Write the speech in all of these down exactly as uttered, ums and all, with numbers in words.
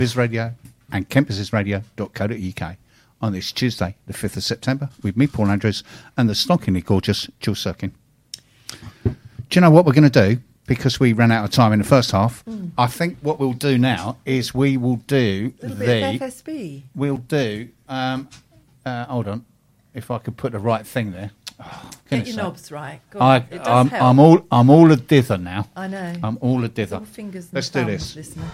Biz Radio and kent business radio dot co dot uk on this Tuesday, the fifth of September, with me, Paul Andrews, and the snonkingly gorgeous Jill Sirkin. Do you know what we're going to do? Because we ran out of time in the first half, mm. I think what we'll do now is we will do a little the... bit of F S B. We'll do... Um, uh, hold on. If I could put the right thing there. Oh, Get your knobs right. Go I, on. It does I'm, help. I'm all I'm all a dither now. I know. I'm all a dither. All fingers and Let's do thumbs, this. Listener.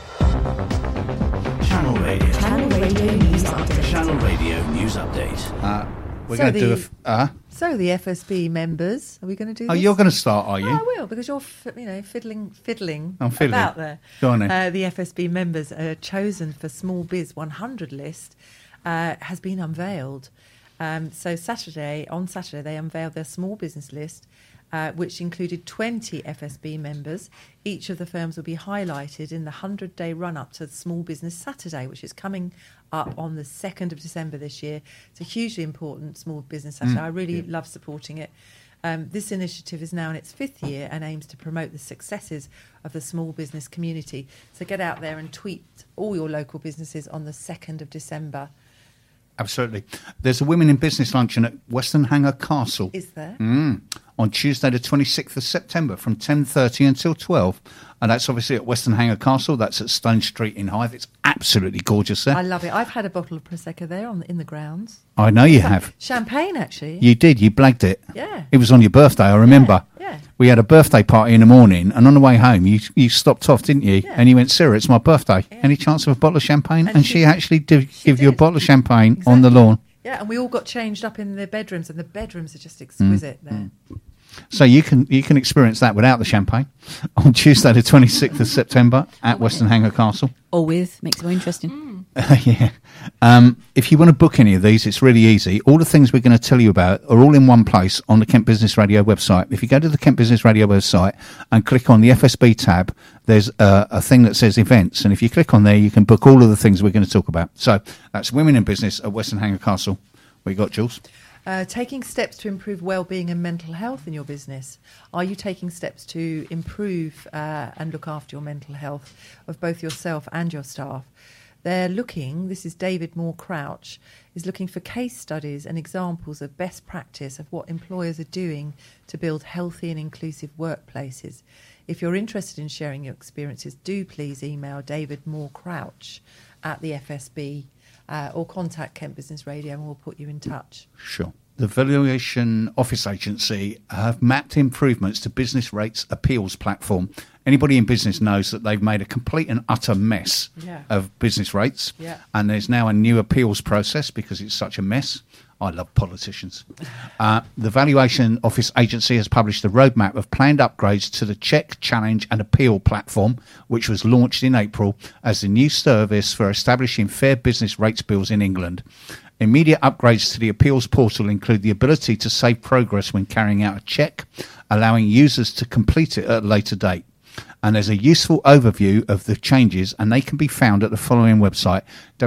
Channel Radio. Channel Radio News Update. Channel Radio News Update. Uh, we're So going to do a... the- F- uh, So the F S B members, are we going to do oh, this? you're going to start, are you? Oh, I will, because you're, f- you know, fiddling, fiddling, I'm fiddling. about there. Go on then. Uh, the F S B members are chosen for Small Biz one hundred list uh, has been unveiled. Um, so Saturday, on Saturday, they unveiled their small business list, uh, which included twenty F S B members. Each of the firms will be highlighted in the hundred-day run-up to Small Business Saturday, which is coming up on the second of December this year. It's a hugely important Small Business Saturday. Mm, I really yeah. love supporting it. Um, this initiative is now in its fifth year and aims to promote the successes of the small business community. So get out there and tweet all your local businesses on the second of December. Absolutely. There's a Women in Business luncheon at Western Hanger Castle. Is there? Mm, on Tuesday the twenty-sixth of September from ten thirty until twelve. And that's obviously at Western Hanger Castle. That's at Stone Street in Hythe. It's absolutely gorgeous there. I love it. I've had a bottle of Prosecco there on the, in the grounds. I know you have. Champagne, actually. You did. You blagged it. Yeah. It was on your birthday, I remember. Yeah, yeah. We had a birthday party in the morning, and on the way home, you you stopped off, didn't you? Yeah. And you went, Sarah, it's my birthday. Yeah. Any chance of a bottle of champagne? And And, she, she- actually did she give you a did. bottle of champagne on the Exactly. lawn. Yeah, and we all got changed up in the bedrooms, and the bedrooms are just exquisite there. So you can you can experience that without the champagne on Tuesday the twenty-sixth of September at Western Hanger Castle. Or with, makes it more interesting. yeah. Um, if you want to book any of these, it's really easy. All the things we're going to tell you about are all in one place on the Kent Business Radio website. If you go to the Kent Business Radio website and click on the F S B tab, there's a, a thing that says events. And if you click on there, you can book all of the things we're going to talk about. So that's Women in Business at Western Hanger Castle. What you got, Jules? Uh, taking steps to improve well-being and mental health in your business. Are you taking steps to improve uh, and look after your mental health of both yourself and your staff? They're looking, this is David Moore Crouch, is looking for case studies and examples of best practice of what employers are doing to build healthy and inclusive workplaces. If you're interested in sharing your experiences, do please email David Moore Crouch at the F S B uh, or contact Kent Business Radio and we'll put you in touch. Sure. The Valuation Office Agency have mapped improvements to business rates appeals platform. Anybody in business knows that they've made a complete and utter mess Yeah. of business rates. Yeah. And there's now a new appeals process because it's such a mess. I love politicians. Uh, the Valuation Office Agency has published a roadmap of planned upgrades to the Check, Challenge and Appeal platform, which was launched in April as the new service for establishing fair business rates bills in England. Immediate upgrades to the appeals portal include the ability to save progress when carrying out a check, allowing users to complete it at a later date. And there's a useful overview of the changes, and they can be found at the following website,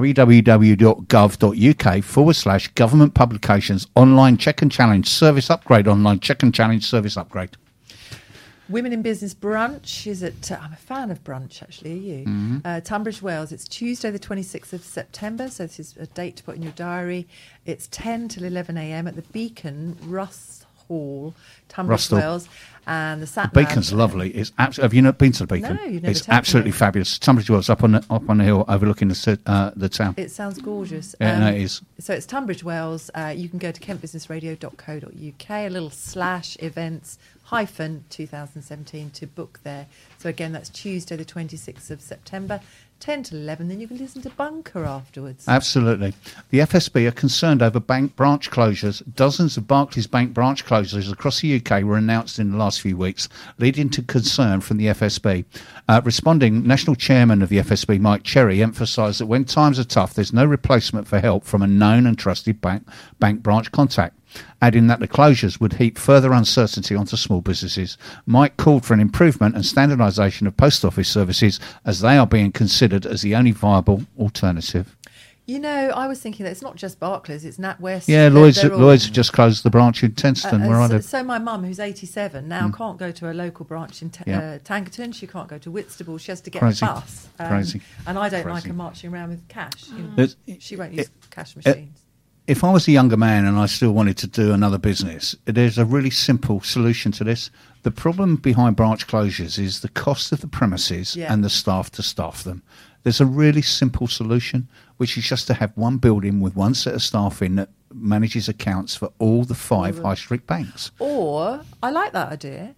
www.gov.uk forward slash government publications online check and challenge service upgrade online check and challenge service upgrade. Women in Business Brunch is at, uh, I'm a fan of brunch actually, are you? Mm-hmm. Uh, Tunbridge Wells, it's Tuesday the twenty-sixth of September, so this is a date to put in your diary. It's ten till eleven a.m. at the Beacon, Russ Hall, Tunbridge Russell. Wells. And the sat The Beacon's lovely. It's abs- Have you not been to the Beacon? No, you've never It's taken absolutely me. fabulous. Tunbridge Wells up on the, up on the hill overlooking the ci- uh, the town. It sounds gorgeous. Yeah, no, it is. So it's Tunbridge Wells. Uh, you can go to kent business radio dot co dot uk, a little slash events hyphen twenty seventeen to book there. So again, that's Tuesday the twenty-sixth of September, ten to eleven. Then you can listen to Bunker afterwards. Absolutely. The F S B are concerned over bank branch closures. Dozens of Barclays Bank branch closures across the U K were announced in the last few weeks, leading to concern from the F S B. Uh, responding, National Chairman of the F S B, Mike Cherry, emphasised that when times are tough, there's no replacement for help from a known and trusted bank, bank branch contact, adding that the closures would heap further uncertainty onto small businesses. Mike called for an improvement and standardisation of post office services as they are being considered as the only viable alternative. You know, I was thinking that it's not just Barclays, it's NatWest. Yeah, They're- Lloyd's, they're all- Lloyd's just closed the branch in Uh, Tenston, uh, where I so, live. so my mum, who's eighty-seven, now Mm. can't go to a local branch in Ta- Yeah. uh, Tankerton. She can't go to Whitstable. She has to get Crazy. a bus. Um, Crazy. And I don't like Crazy. her marching around with cash. You know. There's- She won't use it- cash it- machines. If I was a younger man and I still wanted to do another business, there's a really simple solution to this. The problem behind branch closures is the cost of the premises Yeah. and the staff to staff them. There's a really simple solution, which is just to have one building with one set of staff in that manages accounts for all the five All the- high street banks. Or, I like that idea.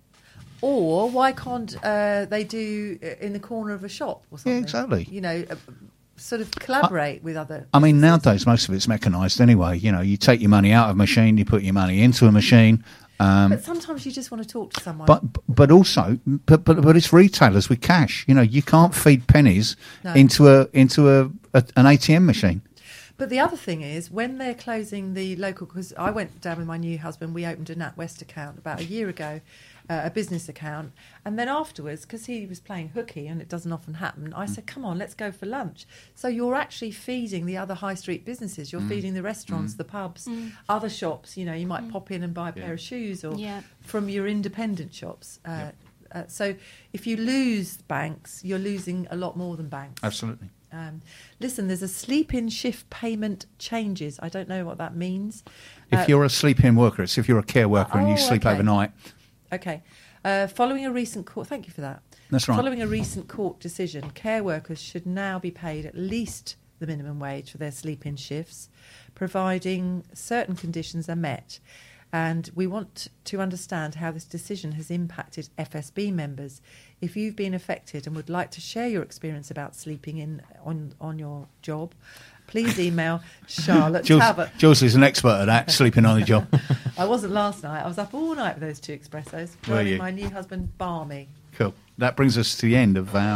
Or why can't uh, they do uh, in the corner of a shop or something? exactly. You know, uh, sort of collaborate with other. I mean, businesses. nowadays most of it's mechanised anyway. You know, you take your money out of a machine, you put your money into a machine. Um, But sometimes you just want to talk to someone. But but also, but, but but it's retailers with cash. You know, you can't feed pennies No. into a into a, a an A T M machine. But the other thing is, when they're closing the local, because I went down with my new husband, we opened a NatWest account about a year ago, uh, a business account, and then afterwards, because he was playing hooky, and it doesn't often happen, I said, come on, let's go for lunch. So you're actually feeding the other high street businesses, you're feeding the restaurants, the pubs, other shops, you know, you might pop in and buy a pair of shoes, or Yeah. from your independent shops. Uh, uh, so if you lose banks, you're losing a lot more than banks. Absolutely. Um, listen, there's a sleep-in shift payment changes. I don't know what that means. If Uh, you're a sleep-in worker, it's if you're a care worker and you Oh, sleep okay. overnight. Okay. Uh, following a recent court, thank you for that. That's right. Following a recent court decision, care workers should now be paid at least the minimum wage for their sleep-in shifts, providing certain conditions are met. And we want to understand how this decision has impacted F S B members. If you've been affected and would like to share your experience about sleeping in on, on your job, please email Charlotte Jules, Tabert. Jules is an expert at that, sleeping on the job. I wasn't last night. I was up all night with those two espressos, Were driving you? my new husband balmy. Cool. That brings us to the end of our...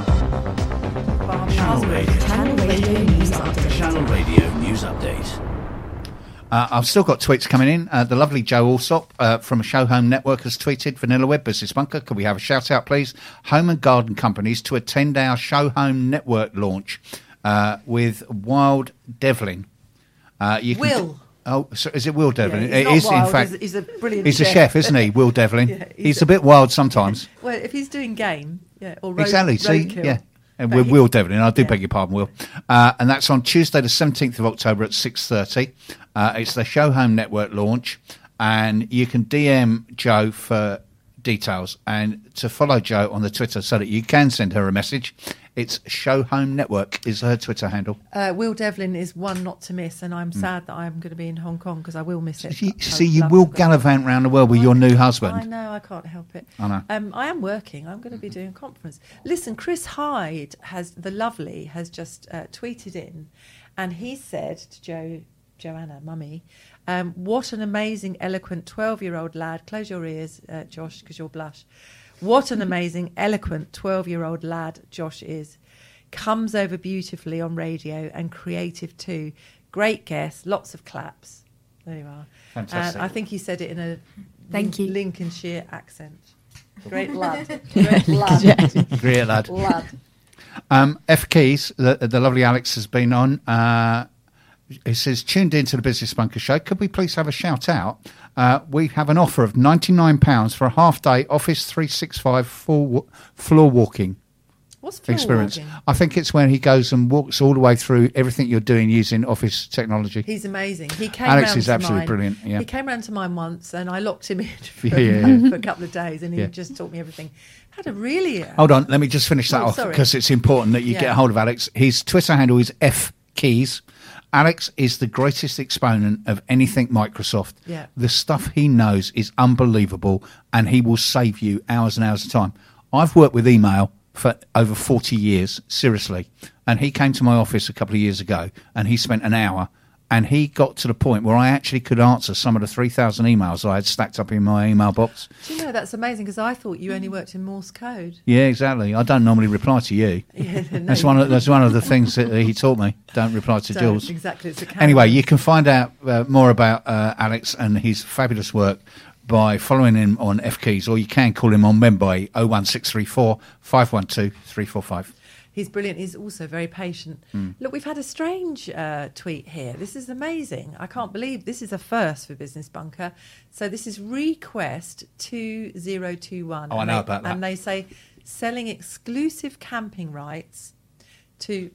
Balmy Channel husband. Radio. Channel Radio News Update. Channel Radio News Update. Uh, I've still got tweets coming in. Uh, the lovely Joe Alsop uh, from Show Home Network has tweeted, Vanilla Web Business Bunker, could we have a shout out, please? Home and garden companies to attend our Show Home Network launch uh, with Wild Devlin. Uh, you can Will. d- oh, so is it Will Devlin? Yeah, he's it not is, wild, in fact. he's, he's a brilliant He's chef. a chef, isn't he, Will Devlin? Yeah, he's, he's a a- bit wild sometimes. Well, if he's doing game, yeah, or road, Exactly. See, roadkill. yeah. And But with he- Will Devlin, I do yeah. beg your pardon, Will. Uh, and that's on Tuesday, the seventeenth of October at six thirty. Uh, it's the Show Home Network launch, and you can D M Joe for details and to follow Joe on the Twitter so that you can send her a message. It's Show Home Network is her Twitter handle. Uh, Will Devlin is one not to miss, and I'm sad that I'm going to be in Hong Kong because I will miss it. See, I see would you love will to go. gallivant around the world with your new I husband. know, I can't help it. I know. Um, I am working. I'm going to be doing a conference. Listen, Chris Hyde has the lovely has just uh, tweeted in, and he said to Joe, Joanna, Mummy, um, what an amazing, eloquent twelve-year-old lad. Close your ears, uh, Josh, because you'll blush. What an amazing, eloquent twelve-year-old lad Josh is. Comes over beautifully on radio and creative too. Great guest, lots of claps. There you are. Fantastic. And I think he said it in a Thank Lin- you. Lincolnshire accent. Great lad. Great lad. Great lad. lad. Um, F Keys, the, the lovely Alex has been on. Uh, he says, tuned into the Business Bunker show. Could we please have a shout out? Uh, we have an offer of ninety-nine pounds for a half day Office three sixty-five full, floor walking What's floor experience. walking? I think it's when he goes and walks all the way through everything you're doing using Office technology. He's amazing. He came Alex round is to absolutely mine. brilliant, yeah. He came round to mine once, and I locked him in for, Yeah, yeah, yeah. for a couple of days, and he Yeah. just taught me everything. Had a really uh, Hold on, let me just finish that Oh, off sorry. because it's important that you Yeah. get a hold of Alex. His Twitter handle is F Keys. Alex is the greatest exponent of anything Microsoft. Yeah. The stuff he knows is unbelievable, and he will save you hours and hours of time. I've worked with email for over forty years, seriously, and he came to my office a couple of years ago, and he spent an hour, and he got to the point where I actually could answer some of the three thousand emails I had stacked up in my email box. Do you know, that's amazing, because I thought you only worked in Morse code. Yeah, exactly. I don't normally reply to you. Yeah, no, That's you one of that's one of the things that he taught me. Don't reply to don't. Jules. Exactly. It's a Anyway, character. you can find out uh, more about uh, Alex and his fabulous work by following him on F Keys, or you can call him on Membuy oh one six three four, five one two, three four five. He's brilliant. He's also very patient. Mm. Look, we've had a strange uh, tweet here. This is amazing. I can't believe this is a first for Business Bunker. So this is Request two zero two one. Oh, I and know they, about that. And they say selling exclusive camping rights to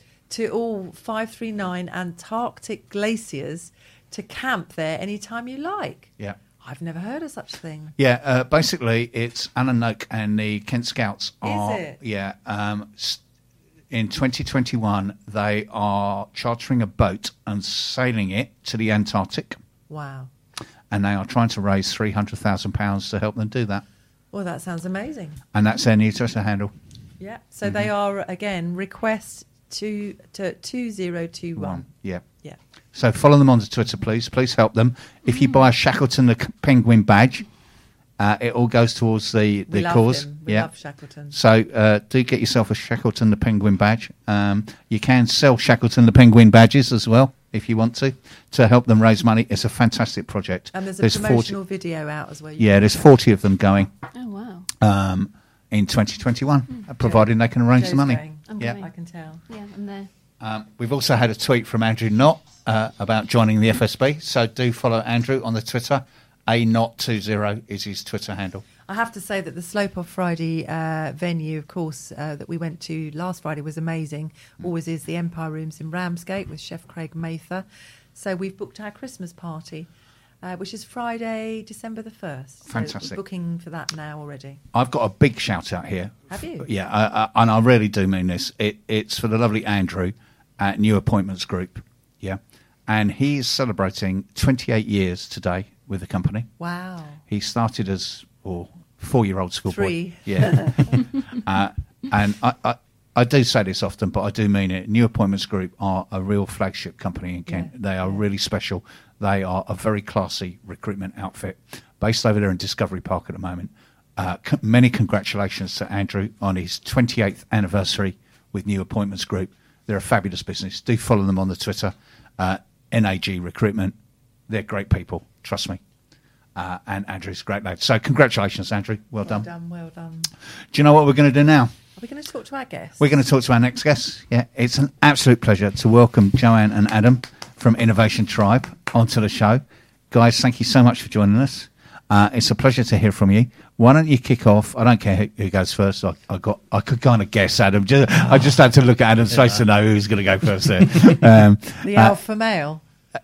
to all five three nine Antarctic glaciers to camp there anytime you like. Yeah. I've never heard of such a thing. Yeah, uh, basically, it's Alan Noak and the Kent Scouts are. it? Yeah, um, s- in twenty twenty-one, they are chartering a boat and sailing it to the Antarctic, Wow. and they are trying to raise three hundred thousand pounds to help them do that. Well, that sounds amazing. And that's their new Twitter handle. Yeah. So they are, again, Request two to two zero two one. Yeah. Yeah. So follow them on Twitter, please. Please help them. If you buy a Shackleton the c- Penguin badge, uh, it all goes towards the, the We love cause. him. We yeah. love Shackleton. So uh, do get yourself a Shackleton the Penguin badge. Um, you can sell Shackleton the Penguin badges as well if you want to, to help them raise money. It's a fantastic project. And there's a forty promotional video out as well. You Yeah, can there's check. forty of them going Oh, wow. um, in twenty twenty-one, uh, providing they can arrange Joe's the money. going. I'm Yeah. going. I can tell. Yeah, I'm there. Um, we've also had a tweet from Andrew Knott uh, about joining the F S B. So do follow Andrew on the Twitter. A Knott two zero is his Twitter handle. I have to say that the Slope Off Friday uh, venue, of course, uh, that we went to last Friday was amazing. Always is the Empire Rooms in Ramsgate with Chef Craig Mather. So we've booked our Christmas party, uh, which is Friday, December the first. So Fantastic. we're booking for that now already. I've got a big shout out here. Have you? Yeah, I, I, and I really do mean this. It, it's for the lovely Andrew at New Appointments Group. Yeah, and he is celebrating twenty-eight years today with the company. Wow. He started as or four-year-old schoolboy. Three. Yeah, uh, and I, I, I do say this often, but I do mean it. New Appointments Group are a real flagship company in Kent. Yeah. They are Yeah. really special. They are a very classy recruitment outfit based over there in Discovery Park at the moment. Uh, c- many congratulations to Andrew on his twenty-eighth anniversary with New Appointments Group. They're a fabulous business. Do follow them on the Twitter, uh, N A G Recruitment. They're great people, trust me. Uh, and Andrew's a great lad. So congratulations, Andrew. Well, Well done. done, well done. Do you know what we're going to do now? Are we going to talk to our guests? We're going to talk to our next guest. Yeah, it's an absolute pleasure to welcome Joanne and Adam from Innovation Tribe onto the show. Guys, thank you so much for joining us. Uh, it's a pleasure to hear from you. Why don't you kick off? I don't care who, who goes first. I, I got. I could kind of guess Adam. Just, I just had to look at Adam's face to know who's going to go first there. Um, The uh, alpha male.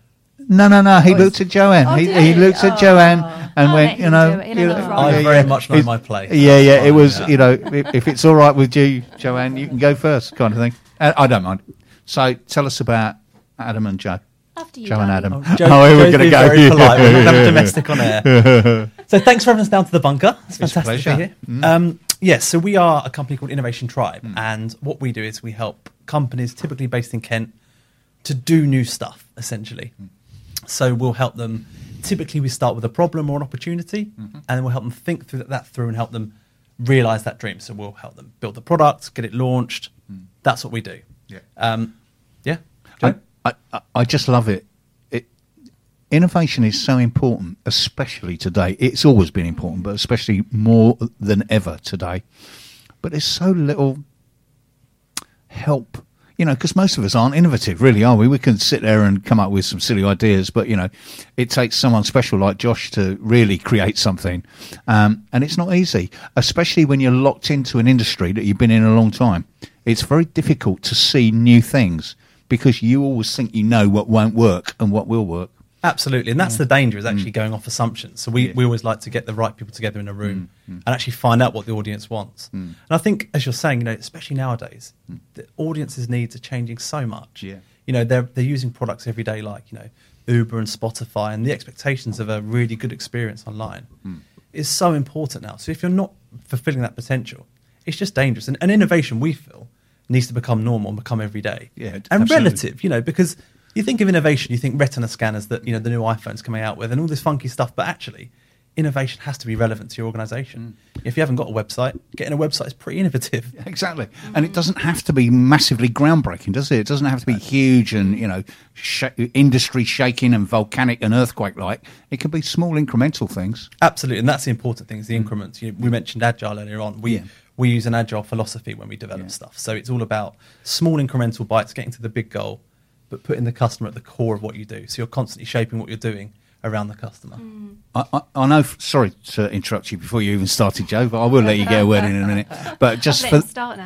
no, no, no. He Oh, looked at Joanne. Oh, he, did he he? looked at Oh. Joanne and I'll went, let you him know, do it. He'll you have know, it right. I yeah, very yeah. much know It's- my place. Yeah, yeah. Fine, It was, yeah. you know, if, if it's all right with you, Joanne, you can go first, kind of thing. Uh, I don't mind. So tell us about Adam and Joe. After you, Joe and Danny. Adam. Oh, Joe, Oh, we're Joe's gonna being go. very polite. We're not having domestic on air. So thanks for having us down to the bunker. It's It's a fantastic to pleasure. be here. Mm. Um, yes, so we are a company called Innovation Tribe, and what we do is we help companies typically based in Kent to do new stuff, essentially. So we'll help them. Typically, we start with a problem or an opportunity, Mm-hmm. and then we'll help them think through that, that through and help them realize that dream. So we'll help them build the product, get it launched. That's what we do. Yeah. Um, yeah. I, Joe? I, I- I just love it. it. Innovation is so important, especially today. It's always been important, but especially more than ever today. But there's so little help, you know, because most of us aren't innovative, really, are we? We can sit there and come up with some silly ideas, but, you know, it takes someone special like Josh to really create something. Um, and it's not easy, especially when you're locked into an industry that you've been in a long time. It's very difficult to see new things because you always think you know what won't work and what will work. Absolutely, and that's the danger, is actually going off assumptions. So we, Yeah. we always like to get the right people together in a room and actually find out what the audience wants. And I think, as you're saying, you know, especially nowadays, the audience's needs are changing so much. Yeah. You know, they're they're using products every day, like, you know, Uber and Spotify, and the expectations of a really good experience online is so important now. So if you're not fulfilling that potential, it's just dangerous. And, and innovation, we feel, needs to become normal and become every day. Yeah, and absolutely. relative, you know, because you think of innovation, you think retina scanners that, you know, the new iPhone's coming out with and all this funky stuff, but actually innovation has to be relevant to your organization. If you haven't got a website, getting a website is pretty innovative. Exactly. And it doesn't have to be massively groundbreaking, does it? It doesn't have to be huge and, you know, sh- industry shaking and volcanic and earthquake-like. It can be small incremental things. Absolutely, and that's the important thing, is the increments. You know, we mentioned agile earlier on. We Yeah. we use an agile philosophy when we develop Yeah. stuff. So it's all about small incremental bites, getting to the big goal, but putting the customer at the core of what you do. So you're constantly shaping what you're doing around the customer. I, I, I know. Sorry to interrupt you before you even started, Joe, but I will let you get a word in in a minute. But just Let for him start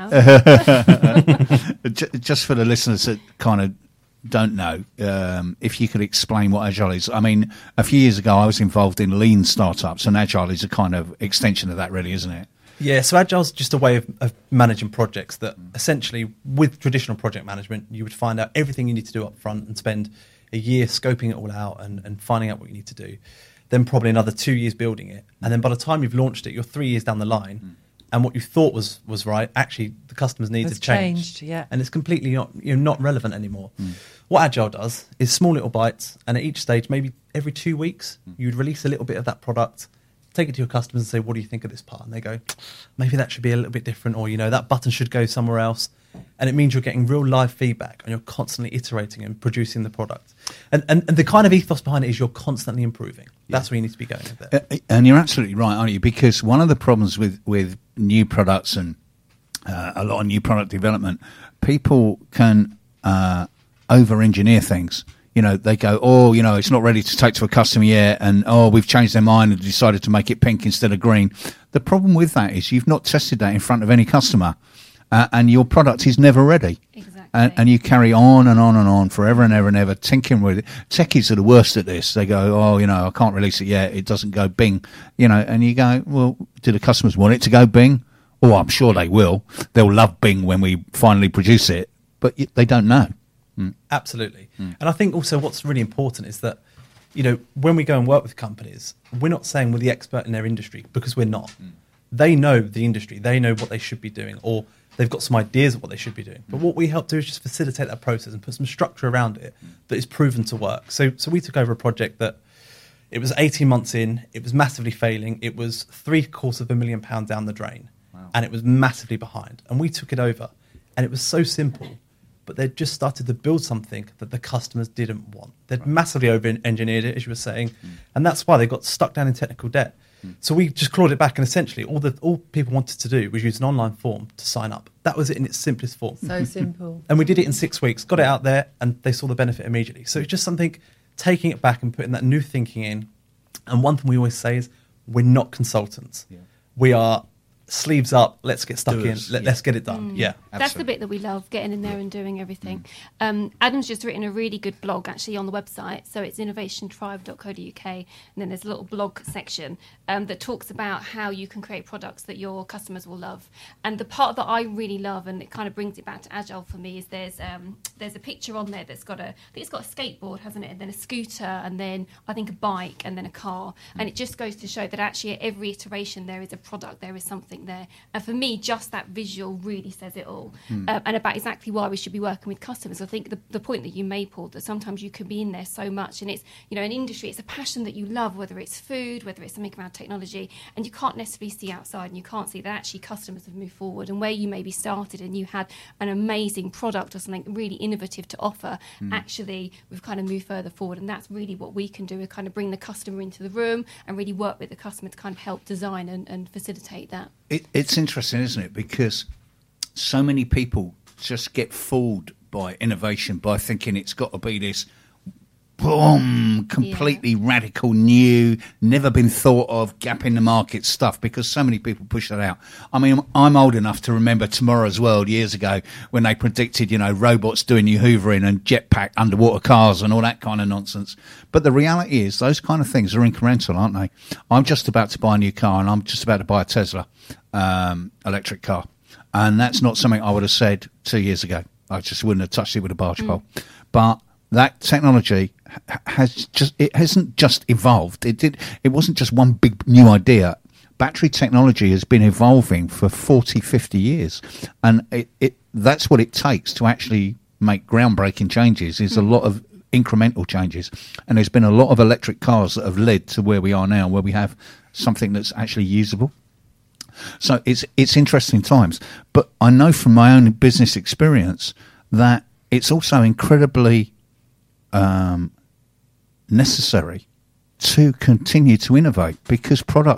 now. ju- just for the listeners that kind of don't know, um, if you could explain what Agile is. I mean, a few years ago, I was involved in lean startups, and Agile is a kind of extension of that, really, isn't it? Yeah, so Agile's just a way of, of managing projects that essentially, with traditional project management, you would find out everything you need to do up front and spend a year scoping it all out and, and finding out what you need to do. Then probably another two years building it. And then by the time you've launched it, you're three years down the line. Mm. And what you thought was was right, actually the customer's needs Has have changed. changed, yeah. And it's completely not, you know, not relevant anymore. Mm. What Agile does is small little bites, and at each stage, maybe every two weeks, mm. you would release a little bit of that product, take it to your customers and say, what do you think of this part? And they go, maybe that should be a little bit different, or, you know, that button should go somewhere else. And it means you're getting real live feedback and you're constantly iterating and producing the product. And, and, and the kind of ethos behind it is you're constantly improving. That's Yeah. where you need to be going with it. Uh, and you're absolutely right, aren't you? Because one of the problems with, with new products and uh, a lot of new product development, people can uh, over-engineer things. You know, they go, oh, you know, it's not ready to take to a customer yet, and oh, we've changed their mind and decided to make it pink instead of green. The problem with that is you've not tested that in front of any customer, uh, and your product is never ready. Exactly. And, and you carry on and on and on forever and ever and ever, tinkering with it. Techies are the worst at this. They go, oh, you know, I can't release it yet. It doesn't go bing. You know, and you go, well, do the customers want it to go bing? Oh, I'm sure they will. They'll love bing when we finally produce it, but y- they don't know. Mm. Absolutely. Mm. And I think also what's really important is that, you know, when we go and work with companies, we're not saying we're the expert in their industry, because we're not. Mm. They know the industry. They know what they should be doing, or they've got some ideas of what they should be doing. But what we help do is just facilitate that process and put some structure around it that is proven to work. So, so we took over a project that it was eighteen months in, it was massively failing, it was three quarters of a million pounds down the drain, wow. and it was massively behind. And we took it over, and it was so simple, but they'd just started to build something that the customers didn't want. They'd right. massively over-engineered it, as you were saying, mm. and that's why they got stuck down in technical debt. Mm. So we just clawed it back, and essentially all that all people wanted to do was use an online form to sign up. That was it in its simplest form. So simple. And we did it in six weeks, got it out there, and they saw the benefit immediately. So it's just something, taking it back and putting that new thinking in. And one thing we always say is, we're not consultants. Yeah. We are sleeves up, let's get stuck Doers, in, let, yeah. let's get it done. Mm. Yeah, That's absolutely. the bit that we love, getting in there and doing everything. Mm. Um, Adam's just written a really good blog actually on the website, so it's innovation tribe dot co dot uk, and then there's a little blog section um, that talks about how you can create products that your customers will love. And the part that I really love, and it kind of brings it back to Agile for me, is there's um, there's a picture on there that's got a, I think it's got a skateboard, hasn't it, and then a scooter, and then I think a bike, and then a car, mm. and it just goes to show that actually at every iteration there is a product, there is something there. And for me, just that visual really says it all. Mm. Uh, and about exactly why we should be working with customers. I think the, the point that you made, Paul, that sometimes you can be in there so much, and it's, you know, an industry, it's a passion that you love, whether it's food, whether it's something around technology, and you can't necessarily see outside, and you can't see that actually customers have moved forward, and where you maybe started and you had an amazing product or something really innovative to offer, mm. actually we've kind of moved further forward. And that's really what we can do, is kind of bring the customer into the room and really work with the customer to kind of help design and, and facilitate that. It, it's interesting, isn't it? Because so many people just get fooled by innovation, by thinking it's got to be this boom, completely yeah. radical, new, never been thought of, gap in the market stuff, because so many people push that out. I mean, I'm old enough to remember Tomorrow's World years ago when they predicted, you know, robots doing your hoovering and jetpack underwater cars and all that kind of nonsense. But the reality is those kind of things are incremental, aren't they? I'm just about to buy a new car, and I'm just about to buy a Tesla um, electric car. And that's not something I would have said two years ago. I just wouldn't have touched it with a barge pole. Mm. But that technology has just, it hasn't just evolved. It did. It wasn't just one big new idea. Battery technology has been evolving for forty, fifty years. And it, it that's what it takes to actually make groundbreaking changes, is mm. a lot of incremental changes. And there's been a lot of electric cars that have led to where we are now, where we have something that's actually usable. So it's it's interesting times. But I know from my own business experience that it's also incredibly um, necessary to continue to innovate, because products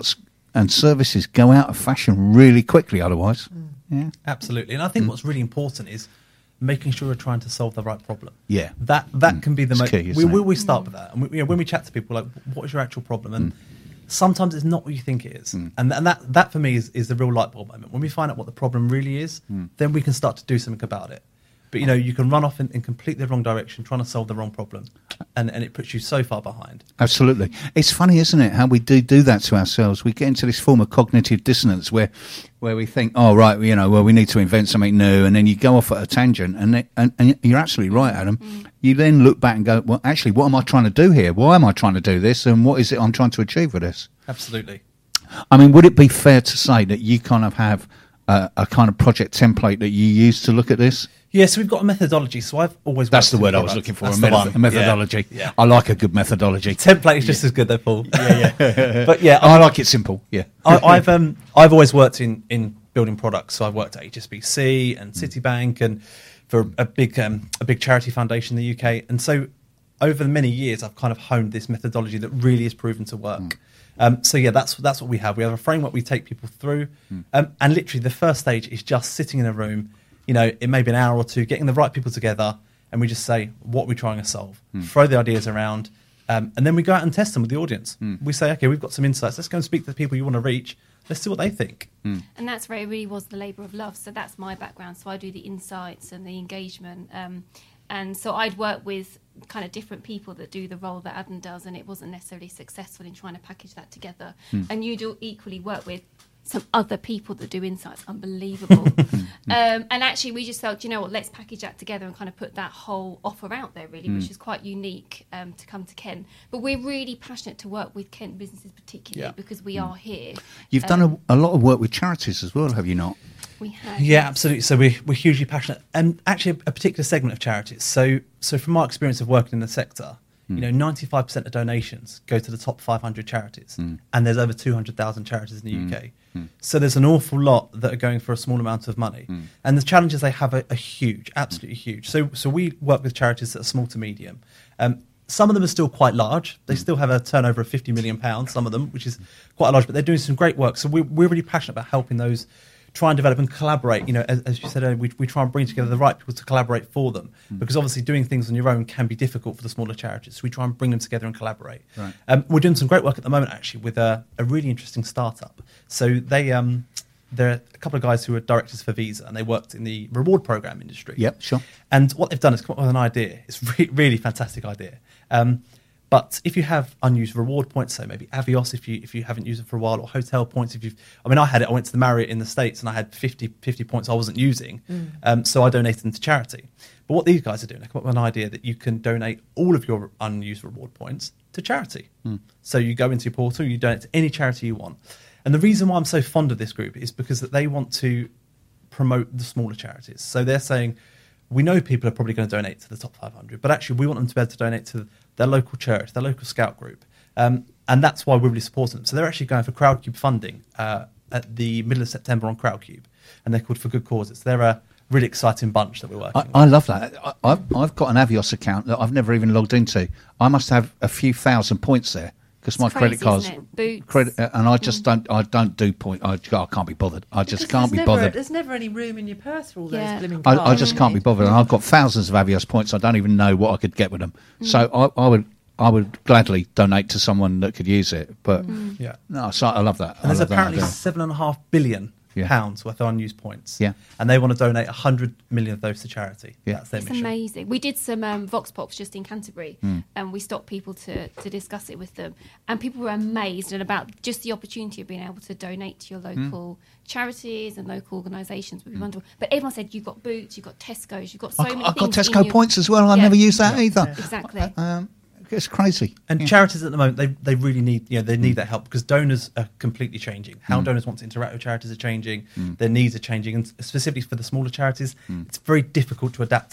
and services go out of fashion really quickly otherwise. Yeah. Absolutely. And I think what's really important is making sure you're trying to solve the right problem. Yeah. That that can be the It's most... key, We, isn't we, it? we start with that. And we, you know, when we chat to people, like, what is your actual problem? And sometimes it's not what you think it is. And, and that, that, for me, is, is the real light bulb moment. When we find out what the problem really is, then we can start to do something about it. But, you know, you can run off in, in completely the wrong direction, trying to solve the wrong problem. And, and it puts you so far behind. Absolutely. It's funny, isn't it, how we do do that to ourselves. We get into this form of cognitive dissonance where where we think, oh, right, you know, well, we need to invent something new. And then you go off at a tangent. And, it, and, and you're absolutely right, Adam. Mm. You then look back and go, well, actually, what am I trying to do here? Why am I trying to do this? And what is it I'm trying to achieve with this? Absolutely. I mean, would it be fair to say that you kind of have a, a kind of project template that you use to look at this? Yeah, so we've got a methodology. So I've always That's the worked word in I was products. looking for, That's a, the meth- one. a methodology. Yeah, yeah. I like a good methodology. Template is just as good, though, Paul. Yeah, yeah. But yeah, I like it simple, yeah. I, I've um I've always worked in, in building products. So I've worked at H S B C and Citibank and for a big um, a big charity foundation in the U K. And so over the many years, I've kind of honed this methodology that really is proven to work. Mm. Um, so yeah, that's that's what we have. We have a framework we take people through, mm. um, and literally the first stage is just sitting in a room. You know, it may be an hour or two, getting the right people together, and we just say, what are we trying to solve? Mm. Throw the ideas around, um, and then we go out and test them with the audience. Mm. We say, okay, we've got some insights. Let's go and speak to the people you want to reach. Let's see what they think. Mm. And that's where it really was the labour of love. So that's my background. So I do the insights and the engagement. Um, and so I'd work with kind of different people that do the role that Adam does, and it wasn't necessarily successful in trying to package that together. Mm. And you do equally work with some other people that do insights, unbelievable. um, and actually we just felt, you know what, let's package that together and kind of put that whole offer out there really, mm. which is quite unique um, to come to Kent. But we're really passionate to work with Kent businesses particularly yeah. because we mm. are here. You've um, done a, a lot of work with charities as well, have you not? We have. Yeah, absolutely. So we're, we're hugely passionate. And actually a, a particular segment of charities. So, so from my experience of working in the sector, you know, ninety-five percent of donations go to the top five hundred charities, mm. and there's over two hundred thousand charities in the mm. U K. Mm. So there's an awful lot that are going for a small amount of money, mm. and the challenges they have are, are huge, absolutely mm. huge. So, so we work with charities that are small to medium. Um, some of them are still quite large. They mm. still have a turnover of fifty million pounds. Some of them, which is quite large, but they're doing some great work. So we're, we're really passionate about helping those try and develop and collaborate. You know, as, as you said earlier, we, we try and bring together the right people to collaborate for them, mm. because obviously doing things on your own can be difficult for the smaller charities. So we try and bring them together and collaborate. Right. Um, we're doing some great work at the moment, actually, with a, a really interesting startup. So they, um, there are a couple of guys who are directors for Visa, and they worked in the reward program industry. Yep, sure. And what they've done is come up with an idea. It's a re- really fantastic idea. Um, But if you have unused reward points, so maybe Avios if you if you haven't used it for a while, or hotel points if you've... I mean, I had it. I went to the Marriott in the States and I had fifty, fifty points I wasn't using. Mm. Um, so I donated them to charity. But what these guys are doing, they come up with an idea that you can donate all of your unused reward points to charity. Mm. So you go into your portal, you donate to any charity you want. And the reason why I'm so fond of this group is because that they want to promote the smaller charities. So they're saying, we know people are probably going to donate to the top five hundred, but actually we want them to be able to donate to their local church, their local scout group. Um, and that's why we're really supporting them. So they're actually going for Crowdcube funding uh, at the middle of September on Crowdcube. And they're called For Good Causes. They're a really exciting bunch that we're working I, with. I love that. I, I've, I've got an Avios account that I've never even logged into. I must have a few thousand points there. Because my crazy, credit cards, Boots. credit, uh, and I just mm. don't, I don't do point. I, I can't be bothered. I just Because can't be never, bothered. There's never any room in your purse for all Yeah. those blooming cards. I, I just can't be bothered, and I've got thousands of Avios points. I don't even know what I could get with them. Mm. So I, I would, I would gladly donate to someone that could use it. But Mm. Yeah. no, so I love that. And there's I love that apparently idea. seven and a half billion Yeah. pounds worth of unused points. Yeah. And they want to donate a hundred million of those to charity. Yeah. That's their It's mission. amazing. We did some um, Vox Pops just in Canterbury, Mm. and we stopped people to, to discuss it with them. And people were amazed and about just the opportunity of being able to donate to your local mm. charities and local organisations would be mm. wonderful. But everyone said, you've got Boots, you've got Tesco's, you've got so I, many I've got things in Tesco your- points as well. I Yeah. never use that Yeah. either. Exactly. Um, it's crazy. And Yeah. charities at the moment, they they really need you know they need that help because donors are completely changing. How Mm. donors want to interact with charities are changing. Mm. Their needs are changing, and specifically for the smaller charities, Mm. it's very difficult to adapt to that.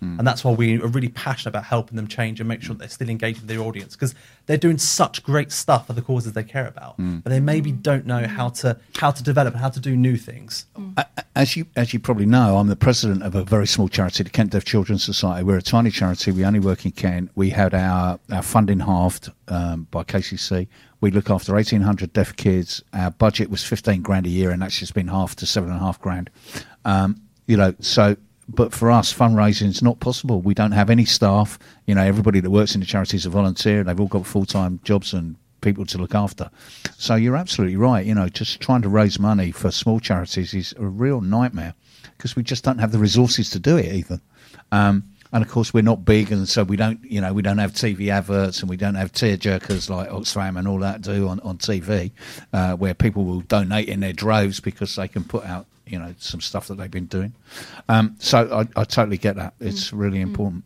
And that's why we are really passionate about helping them change and make sure that they're still engaged with their audience, because they're doing such great stuff for the causes they care about, but they maybe don't know how to how to develop and how to do new things. Uh, As you as you probably know, I'm the president of a very small charity, the Kent Deaf Children's Society. We're a tiny charity. We only work in Kent. We had our, our funding halved um, by K C C. We look after eighteen hundred deaf kids. Our budget was fifteen grand a year, and that's just been halved to seven and a half grand. Um, you know, so. But for us, fundraising is not possible. We don't have any staff. You know, everybody that works in the charity is a volunteer. They've all got full-time jobs and people to look after. So you're absolutely right. You know, just trying to raise money for small charities is a real nightmare because we just don't have the resources to do it either. Um, and of course, we're not big, and so we don't, you know, we don't have T V adverts, and we don't have tearjerkers like Oxfam and all that do on, on T V, uh, where people will donate in their droves because they can put out, you know, some stuff that they've been doing. Um, so I, I totally get that. It's mm. really important.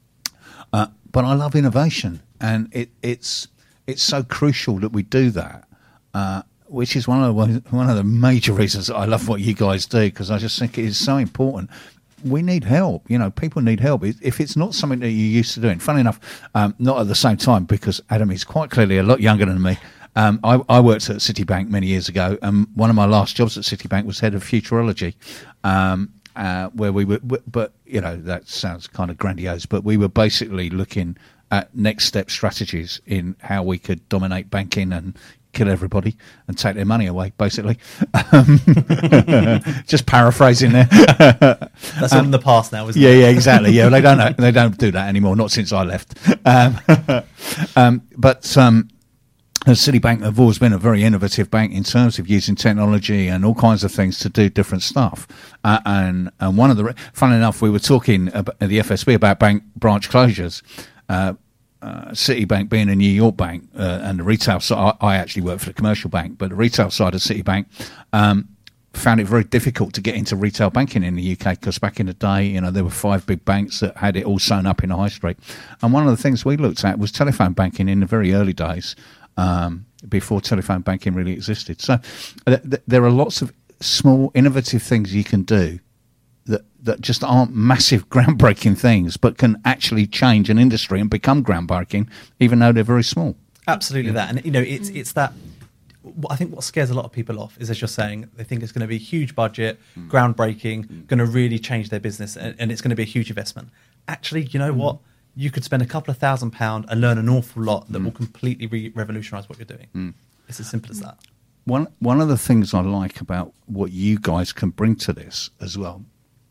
Uh, but I love innovation, and it, it's it's so crucial that we do that, uh, which is one of the, one of the major reasons that I love what you guys do, because I just think it is so important. We need help. You know, people need help. If it's not something that you're used to doing, funny enough, um, not at the same time, because Adam is quite clearly a lot younger than me. Um, I, I worked at Citibank many years ago, and one of my last jobs at Citibank was head of futurology, um, uh, where we were, but, you know, that sounds kind of grandiose, but we were basically looking at next step strategies in how we could dominate banking and kill everybody and take their money away, basically. Um, just paraphrasing there. That's um, in the past now, isn't yeah, it? Yeah, yeah, exactly. Yeah, they don't they don't do that anymore. Not since I left. Um, um, but um, Citibank have always been a very innovative bank in terms of using technology and all kinds of things to do different stuff. Uh, and and one of the, funnily enough, we were talking about, at the F S B about bank branch closures. Uh, Uh, Citibank being a New York bank, uh, and the retail side, I, I actually work for the commercial bank, but the retail side of Citibank um, found it very difficult to get into retail banking in the U K, because back in the day, you know, there were five big banks that had it all sewn up in the high street. And one of the things we looked at was telephone banking in the very early days, um, before telephone banking really existed. So th- th- there are lots of small, innovative things you can do that that just aren't massive groundbreaking things, but can actually change an industry and become groundbreaking, even though they're very small. Absolutely, yeah. That, and you know, it's it's that. I think what scares a lot of people off is, as you're saying, they think it's going to be a huge budget, mm. groundbreaking, mm. going to really change their business, and, and it's going to be a huge investment. Actually, you know mm. what? You could spend a couple of thousand pounds and learn an awful lot that mm. will completely re- revolutionise what you're doing. Mm. It's as simple as that. One one of the things I like about what you guys can bring to this as well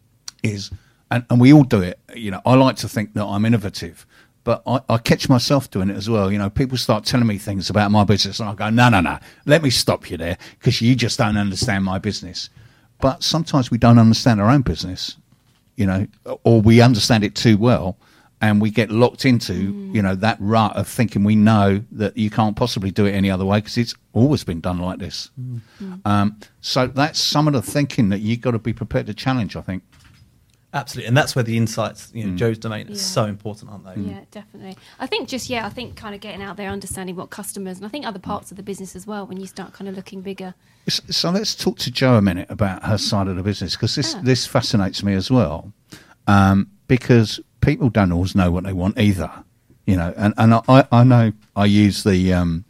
is, and, and we all do it, you know, I like to think that I'm innovative, but I, I catch myself doing it as well. You know, people start telling me things about my business, and I go, no, no, no, let me stop you there, because you just don't understand my business. But sometimes we don't understand our own business, you know, or we understand it too well, and we get locked into, mm. you know, that rut of thinking we know that you can't possibly do it any other way because it's always been done like this. Mm. Mm. Um, so that's some of the thinking that you've got to be prepared to challenge, I think. Absolutely, and that's where the insights, you know, mm. Joe's domain is yeah. so important, aren't they? Yeah, definitely. I think just, yeah, I think kind of getting out there, understanding what customers, and I think other parts of the business as well, when you start kind of looking bigger. So, so let's talk to Jo a minute about her side of the business, because this, yeah. this fascinates me as well, um, because people don't always know what they want either, you know, and, and I, I know I use the, um,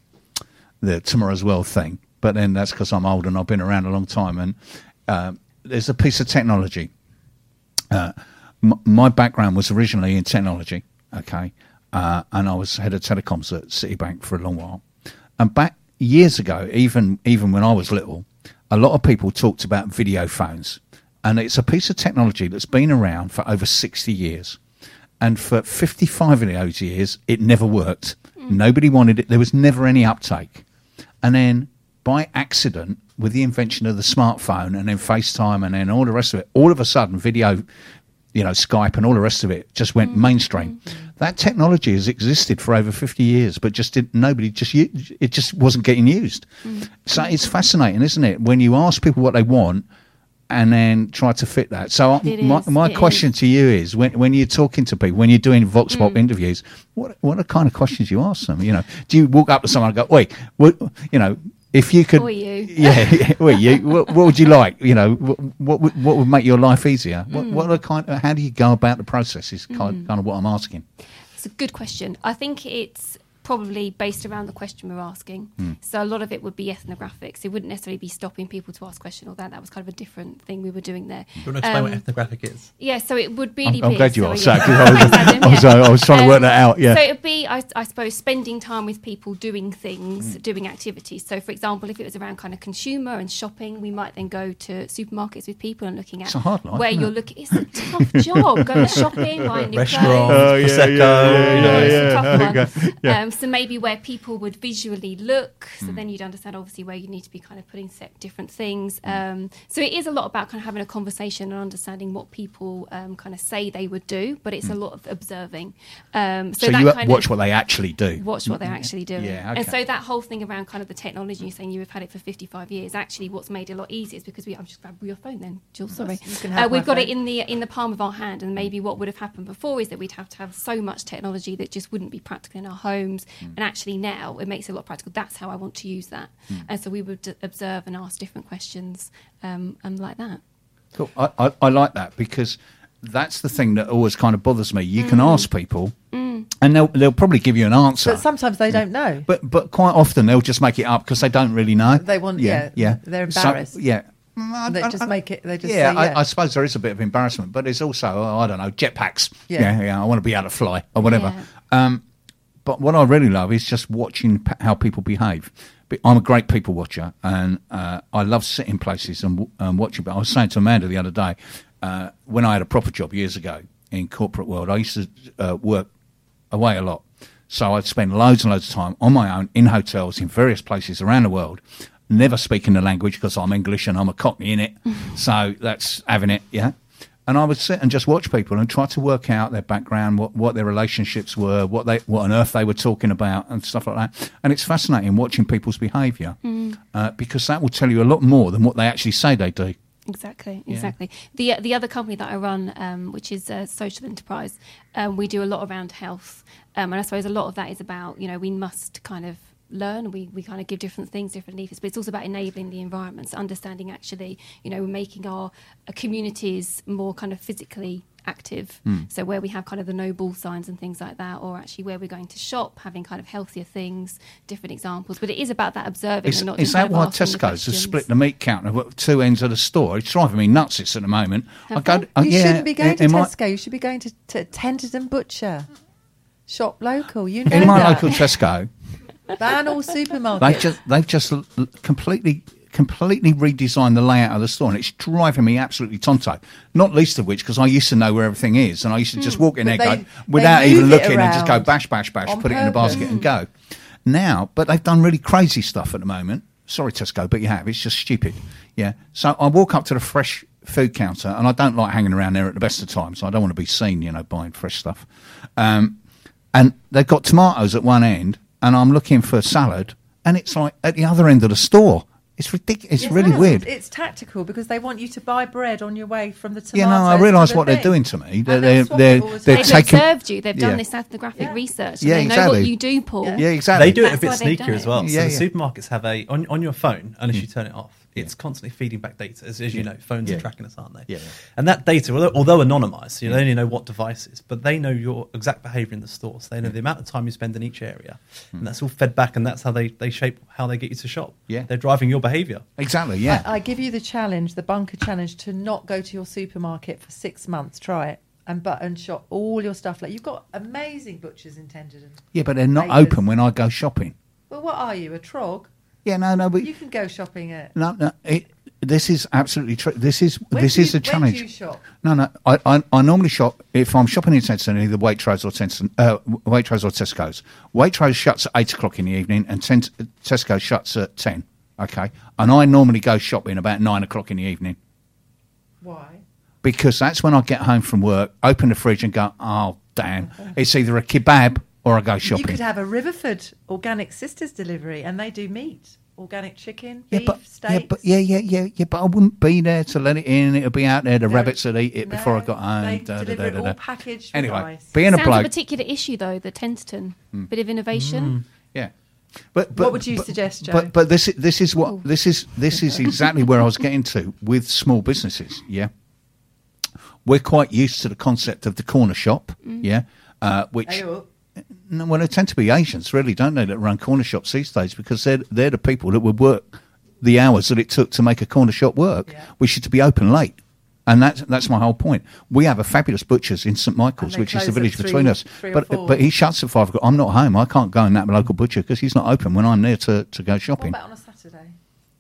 the tomorrow's world thing, but then that's because I'm old and I've been around a long time, and uh, there's a piece of technology. Uh, m- my background was originally in technology, okay, uh, and I was head of telecoms at Citibank for a long while. And back years ago, even even when I was little, a lot of people talked about video phones, and it's a piece of technology that's been around for over sixty years. And for fifty-five of those years, it never worked. Mm. Nobody wanted it. There was never any uptake. And then by accident, with the invention of the smartphone and then FaceTime and then all the rest of it, all of a sudden video, you know, Skype and all the rest of it just went mm-hmm. mainstream. Mm-hmm. That technology has existed for over fifty years, but just didn't, nobody just, it just wasn't getting used. Mm-hmm. So it's fascinating, isn't it? When you ask people what they want and then try to fit that. So it my, is, my question is. to you is, when when you're talking to people, when you're doing Vox Pop mm. interviews, what what are kind of questions you ask them? You know, do you walk up to someone and go, wait, what, you know, if you could, Or you. yeah, yeah, well, you, what, what would you like? You know, what, what would what would make your life easier? What, Mm. what are the kind? Of, how do you go about the process? Is kind, kind of what I'm asking. It's a good question. I think it's probably based around the question we're asking. Hmm. So a lot of it would be ethnographics. It wouldn't necessarily be stopping people to ask questions or that. That was kind of a different thing we were doing there. Do you want to explain Um, what ethnographic is? Yeah, so it would really I'm, I'm be... glad you so, are. yeah. So, 'cause I, was, Thanks, Adam, I, was, yeah. I was trying to work that out. Yeah. So it would be, I, I suppose, spending time with people doing things, Mm. doing activities. So, for example, if it was around kind of consumer and shopping, we might then go to supermarkets with people and looking at It's a hard life, where isn't you're it? looking. It's a tough job going shopping, buying new Restaurant, clothes. Oh, yeah, Prosecco, yeah, you know. It's yeah, a tough one. okay, yeah. Um, so maybe where people would visually look, so Mm. then you'd understand obviously where you need to be kind of putting set different things. Um, so it is a lot about kind of having a conversation and understanding what people um, kind of say they would do, but it's a lot of observing. Um, so Mm. So that you kind watch of, what they actually do. watch what they're actually doing. Yeah, And okay. so that whole thing around kind of the technology, you're saying you've had it for fifty-five years. Actually, what's made it a lot easier is because we. I'm just grab your phone then, Jill. Sorry, You can uh, have my we've got it phone. in the in the palm of our hand, and maybe what would have happened before is that we'd have to have so much technology that just wouldn't be practical in our homes. Mm. And actually, now it makes it a lot practical. That's how I want to use that. Mm. And so we would d- observe and ask different questions, um, and like that. Cool. I, I, I like that because that's the thing that always kind of bothers me. You Mm. can ask people, and they'll they'll probably give you an answer. But sometimes they don't know. But but quite often they'll just make it up because they don't really know. They want- yeah, yeah, yeah. they're So, embarrassed. yeah. Mm, I- They I- just I- make it. They just yeah, say, I, yeah. I suppose there is a bit of embarrassment, but it's also oh, I don't know jetpacks. Yeah. Yeah, yeah. I want to be able to fly or whatever. Yeah. Um, but what I really love is just watching p- how people behave. But I'm a great people watcher, and uh, I love sitting places and, w- and watching. But I was saying to Amanda the other day, uh, when I had a proper job years ago in corporate world, I used to uh, work away a lot. So I'd spend loads and loads of time on my own in hotels in various places around the world, never speaking the language because I'm English and I'm a Cockney in it. So that's having it, yeah. And I would sit and just watch people and try to work out their background, what, what their relationships were, what they, what on earth they were talking about, and stuff like that. And it's fascinating watching people's behaviour uh, because that will tell you a lot more than what they actually say they do. Exactly, Yeah. exactly. The the other company that I run, um, which is a social enterprise, um, we do a lot around health, um, and I suppose a lot of that is about, you know, we must kind of learn. We we kind of give different things, different levers, but it's also about enabling the environments, understanding actually, you know, we're making our uh, communities more kind of physically active. So where we have kind of the no ball signs and things like that, or actually where we're going to shop, having kind of healthier things, different examples. But it is about that observing Is, and not is just that kind of why asking the Tesco's has questions. split the meat counter at two ends of the store? It's driving me nuts. It's at the moment. Have I go. they? uh, You yeah, shouldn't be going to in my, Tesco. You should be going to, to Tenterden Butcher. Shop local. You know in my that. local Tesco. Ban all supermarkets. They've just they've just l- l- completely completely redesigned the layout of the store, and it's driving me absolutely tonto. Not least of which because I used to know where everything is, and I used to just walk in But there, they- go without they even move it looking, and just go around bash, bash, bash, on put it in the purpose. basket and go. Now, but they've done really crazy stuff at the moment. Sorry, Tesco, but you have. It's just stupid. Yeah. So I walk up to the fresh food counter, and I don't like hanging around there at the best of times. So I don't want to be seen, you know, buying fresh stuff. Um, and they've got tomatoes at one end, and I'm looking for salad, and it's like at the other end of the store. It's ridiculous. It's Yes, really it's- weird. It's tactical because they want you to buy bread on your way from the tomatoes. Yeah, no, I to realise the what they're thing. doing to me. And They're they'll they're swap they're, it all the they're time. They've taking. observed you. They've Yeah. done this ethnographic Yeah. research. Yeah, and they exactly. know what you do, Paul. Yeah. Yeah, exactly. They do it a That's bit why they've sneakier done as it. well. Yeah, so the yeah. supermarkets have a on on your phone, unless Mm. you turn it off, it's constantly feeding back data. As, as you know, phones Yeah. are tracking us, aren't they? Yeah, yeah. And that data, although, although anonymized, so you only know what devices, but they know your exact behaviour in the store. So they know the amount of time you spend in each area, and that's all fed back, and that's how they, they shape how they get you to shop. Yeah. They're driving your behaviour. Exactly. Yeah. I, I give you the challenge, the bunker challenge, to not go to your supermarket for six months. Try it and but and shop all your stuff. Like you've got amazing butchers in Tenterden. yeah, but they're not Bakers. open when I go shopping. Well, what are you, a trog? Yeah, no, no, but You can go shopping at. no, no. It, this is absolutely true. This is When this do is you, a challenge. When do you shop? No, no. I, I, I normally shop if I'm shopping in Tenterden, either Waitrose or Tenterden, uh, Waitrose or Tesco's. Waitrose shuts at eight o'clock in the evening, and Tent- Tesco shuts at ten. Okay, and I normally go shopping about nine o'clock in the evening Why? because that's when I get home from work, open the fridge, and go, oh damn, it's either a kebab or I go You shopping. could have a Riverford Organic Sisters delivery, and they do meat, organic chicken, Yeah, beef, but steaks. yeah, but yeah, yeah, yeah, yeah. But I wouldn't be there to let it in. It'll be out there. The No, rabbits would eat it before I no, got home. They da, da, deliver da, it da, all da. packaged. Anyway, nice. being a Sounds a bloke, particular issue though, the Tenterden. Bit of innovation. yeah. But, but What would you but, suggest, Joe? But but this i- this is what this is this is exactly where I was getting to with small businesses. Yeah, we're quite used to the concept of the corner shop. Yeah, uh, which Hey-oh. no, well, they tend to be Asians, really, don't they, that run corner shops these days, because they're they're the people that would work the hours that it took to make a corner shop work, Yeah. which is to be open late. And that's that's my whole point. We have a fabulous butcher's in St Michael's, And they which is the close village at three- between us. three or But four. but he shuts at five o'clock. I'm not home. I can't go in that local butcher because he's not open when I'm there to, to go What shopping. about on a Saturday?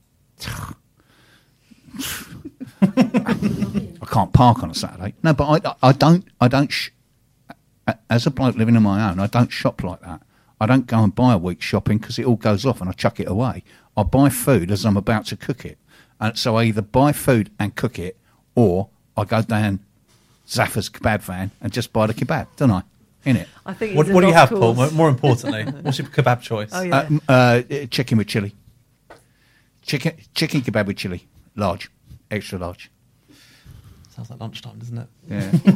I can't park on a Saturday. No, but I, I don't I don't sh- as a bloke living on my own, I don't shop like that. I don't go and buy a week's shopping because it all goes off and I chuck it away. I buy food as I'm about to cook it, and so I either buy food and cook it, or I go down Zaffar's kebab van and just buy the kebab, don't I? In it. I think What, it's a what do you lost have, Paul? cause. More, more importantly, what's your kebab choice? Oh, yeah. Uh, m- uh, chicken with chili. Chicken chicken kebab with chili, large, extra large. Sounds like lunchtime, doesn't it? Yeah. It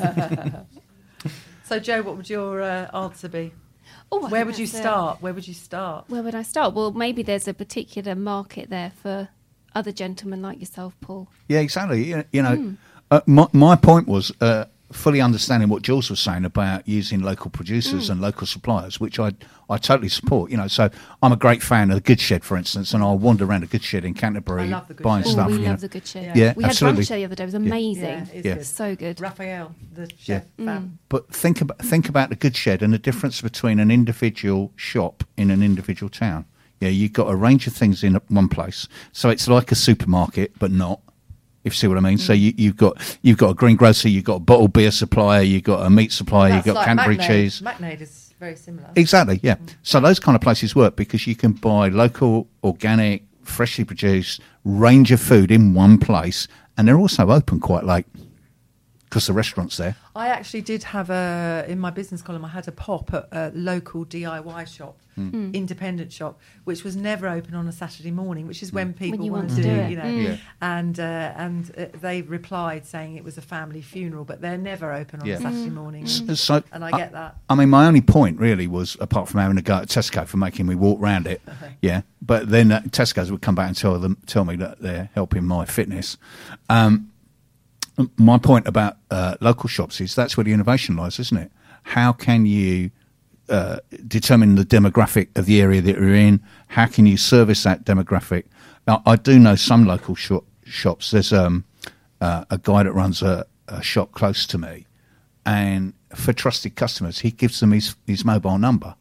does. So, Joe, what would your uh, answer be? Oh, I Where think would you that's a- start? Where would you start? Where would I start? Well, maybe there's a particular market there for other gentlemen like yourself, Paul. Yeah, exactly. You, you know, uh, my, my point was uh, fully understanding what Jules was saying about using local producers and local suppliers, which I I totally support. You know, so I'm a great fan of the Good Shed, for instance, and I'll wander around the Good Shed in Canterbury I love the Good buying Shed. Oh, stuff. we you love know. the good shed. Yeah. Yeah, we had absolutely. brunch there the other day. It was amazing. Yeah, it's Yeah. good. So good. Raphael, the Yeah. chef. fab. But think about think about the Good Shed and the difference between an individual shop in an individual town. Yeah, you've got a range of things in one place, so it's like a supermarket, but not. If you see what I mean. So you, you've got you've got a greengrocer, you've got a bottled beer supplier, you've got a meat supplier, That's you've got like Canterbury Magnade. cheese. Magnade is very similar. Exactly, yeah. So those kind of places work because you can buy local, organic, freshly produced range of food in one place, and they're also open quite late because the restaurant's there. I actually did have a, in my business column, I had a pop at a local D I Y shop, Hmm. independent shop, which was never open on a Saturday morning, which is when people you want want to to do do it, it. you know. Mm. Yeah. And uh, and uh, they replied saying it was a family funeral, but they're never open on Yeah. a Saturday morning. So And I get that. I mean, my only point really was, apart from having to go at Tesco for making me walk round it, yeah. But then uh, Tesco's would come back and tell them, tell me that they're helping my fitness. Um, my point about uh, local shops is that's where the innovation lies, isn't it? How can you uh, determine the demographic of the area that you're in? How can you service that demographic? Now, I do know some local shop, shops. There's um, uh, a guy that runs a, a shop close to me, and for trusted customers, he gives them his, his mobile number.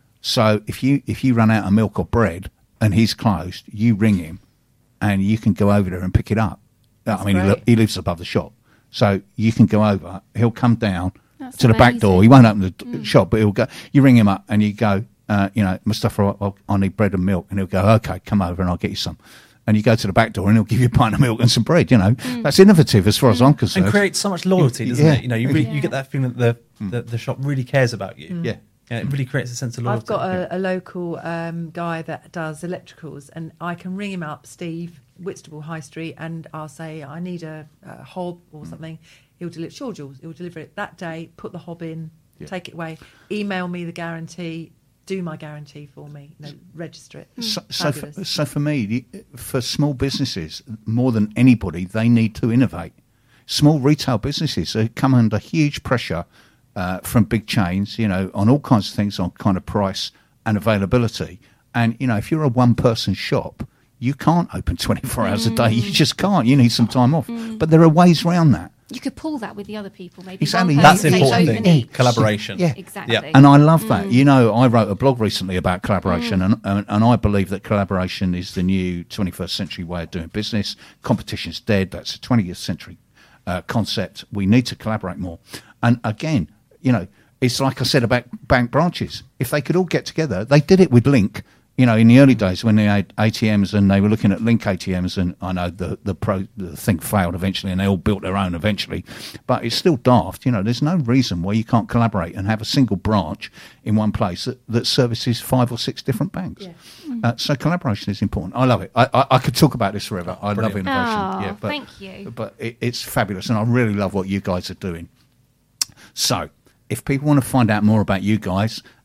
So if you if you run out of milk or bread and he's closed, you ring him, and you can go over there and pick it up. That's I mean, he, li- great. he lives above the shop, so you can go over. He'll come down That's to the back door. He amazing. won't open the d- shop, but he'll go. You ring him up and you go, uh, you know, Mustafa, I, I need bread and milk, and he'll go, okay, come over and I'll get you some. And you go to the back door and he'll give you a pint of milk and some bread. You know, that's innovative as far as I'm concerned. And creates so much loyalty, doesn't Yeah. it? You know, you really, Yeah. you get that feeling that the, the the shop really cares about you. Yeah. Yeah, it really creates a sense of loyalty. I've got a, a local um, guy that does electricals, and I can ring him up, Steve, Whitstable High Street, and I'll say I need a, a hob or something. He'll deliver. Sure, Jules. He'll deliver it that day. Put the hob in, Yeah. take it away. Email me the guarantee. Do my guarantee for me. No, register it. So, so, for, Fabulous. so for me, the- for small businesses, more than anybody, they need to innovate. Small retail businesses they come under huge pressure uh, from big chains, you know, on all kinds of things, on kind of price and availability. And you know, if you're a one-person shop, you can't open twenty-four hours a day. You just can't. You need some time off. But there are ways around that. You could pull that with the other people, maybe. Exactly. One That's person the takes important open thing. each. Collaboration. Yeah. Exactly. Yeah. And I love that. You know, I wrote a blog recently about collaboration, and, and and I believe that collaboration is the new twenty-first century way of doing business. Competition's dead. That's a twentieth century uh, concept. We need to collaborate more. And again, you know, it's like I said about bank branches. If they could all get together, they did it with Link. You know, in the early days when they had A T Ms and they were looking at Link A T Ms, and I know the the, pro, the thing failed eventually, and they all built their own eventually. But it's still daft. You know, there's no reason why you can't collaborate and have a single branch in one place that, that services five or six different banks. Yeah. Uh, so collaboration is important. I love it. I, I, I could talk about this forever. I love Brilliant. innovation. Oh, yeah, but, thank you. But it, it's fabulous, and I really love what you guys are doing. So, if people want to find out more about you guys